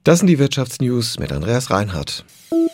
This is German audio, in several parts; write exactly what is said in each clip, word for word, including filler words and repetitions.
Das sind die Wirtschaftsnews mit Andreas Reinhardt.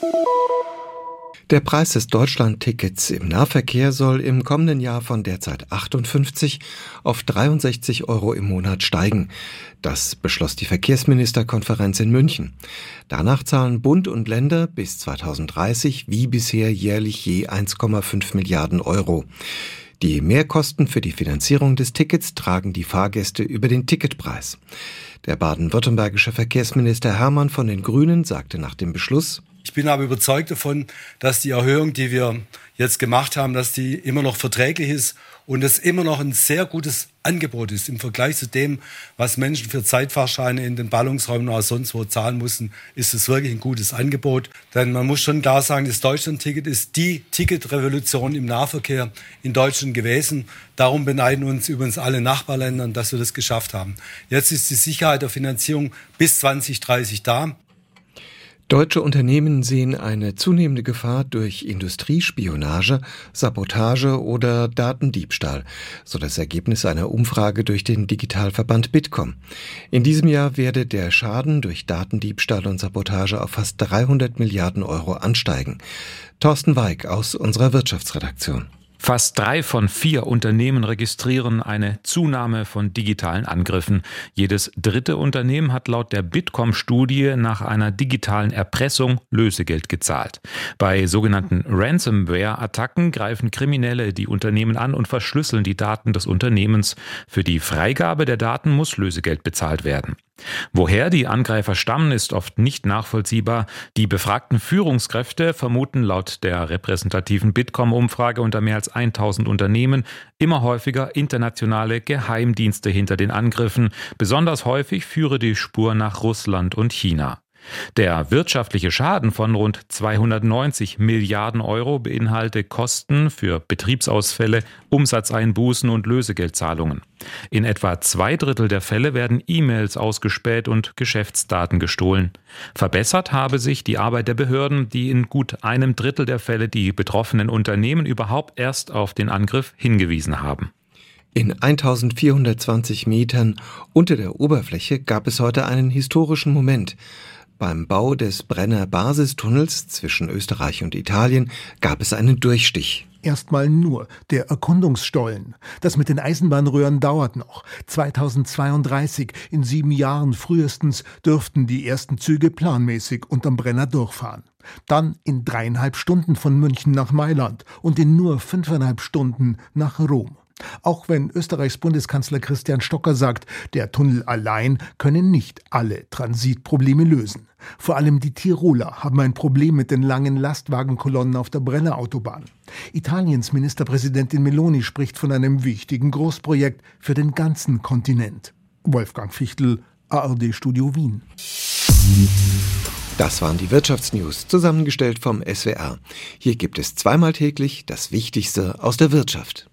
Der Preis des Deutschland-Tickets im Nahverkehr soll im kommenden Jahr von derzeit achtundfünfzig auf dreiundsechzig Euro im Monat steigen. Das beschloss die Verkehrsministerkonferenz in München. Danach zahlen Bund und Länder bis zweitausenddreißig wie bisher jährlich je eins Komma fünf Milliarden Euro. Die Mehrkosten für die Finanzierung des Tickets tragen die Fahrgäste über den Ticketpreis. Der baden-württembergische Verkehrsminister Hermann von den Grünen sagte nach dem Beschluss: Ich bin aber überzeugt davon, dass die Erhöhung, die wir jetzt gemacht haben, dass die immer noch verträglich ist und es immer noch ein sehr gutes Angebot ist. Im Vergleich zu dem, was Menschen für Zeitfahrscheine in den Ballungsräumen oder sonst wo zahlen mussten, ist es wirklich ein gutes Angebot. Denn man muss schon klar sagen, das Deutschland-Ticket ist die Ticketrevolution im Nahverkehr in Deutschland gewesen. Darum beneiden uns übrigens alle Nachbarländer, dass wir das geschafft haben. Jetzt ist die Sicherheit der Finanzierung bis zwanzig dreißig da. Deutsche Unternehmen sehen eine zunehmende Gefahr durch Industriespionage, Sabotage oder Datendiebstahl, so das Ergebnis einer Umfrage durch den Digitalverband Bitkom. In diesem Jahr werde der Schaden durch Datendiebstahl und Sabotage auf fast dreihundert Milliarden Euro ansteigen. Thorsten Weig aus unserer Wirtschaftsredaktion. Fast drei von vier Unternehmen registrieren eine Zunahme von digitalen Angriffen. Jedes dritte Unternehmen hat laut der Bitkom-Studie nach einer digitalen Erpressung Lösegeld gezahlt. Bei sogenannten Ransomware-Attacken greifen Kriminelle die Unternehmen an und verschlüsseln die Daten des Unternehmens. Für die Freigabe der Daten muss Lösegeld bezahlt werden. Woher die Angreifer stammen, ist oft nicht nachvollziehbar. Die befragten Führungskräfte vermuten laut der repräsentativen Bitkom-Umfrage unter mehr als tausend Unternehmen immer häufiger internationale Geheimdienste hinter den Angriffen. Besonders häufig führe die Spur nach Russland und China. Der wirtschaftliche Schaden von rund zweihundertneunzig Milliarden Euro beinhalte Kosten für Betriebsausfälle, Umsatzeinbußen und Lösegeldzahlungen. In etwa zwei Drittel der Fälle werden E-Mails ausgespäht und Geschäftsdaten gestohlen. Verbessert habe sich die Arbeit der Behörden, die in gut einem Drittel der Fälle die betroffenen Unternehmen überhaupt erst auf den Angriff hingewiesen haben. In eintausendvierhundertzwanzig Metern unter der Oberfläche gab es heute einen historischen Moment. Beim Bau des Brenner Basistunnels zwischen Österreich und Italien gab es einen Durchstich. Erstmal nur der Erkundungsstollen. Das mit den Eisenbahnröhren dauert noch. zweitausendzweiunddreißig, in sieben Jahren frühestens, dürften die ersten Züge planmäßig unterm Brenner durchfahren. Dann in dreieinhalb Stunden von München nach Mailand und in nur fünfeinhalb Stunden nach Rom. Auch wenn Österreichs Bundeskanzler Christian Stocker sagt, der Tunnel allein könne nicht alle Transitprobleme lösen. Vor allem die Tiroler haben ein Problem mit den langen Lastwagenkolonnen auf der Brennerautobahn. Italiens Ministerpräsidentin Meloni spricht von einem wichtigen Großprojekt für den ganzen Kontinent. Wolfgang Fichtel, A R D Studio Wien. Das waren die Wirtschaftsnews, zusammengestellt vom S W R. Hier gibt es zweimal täglich das Wichtigste aus der Wirtschaft.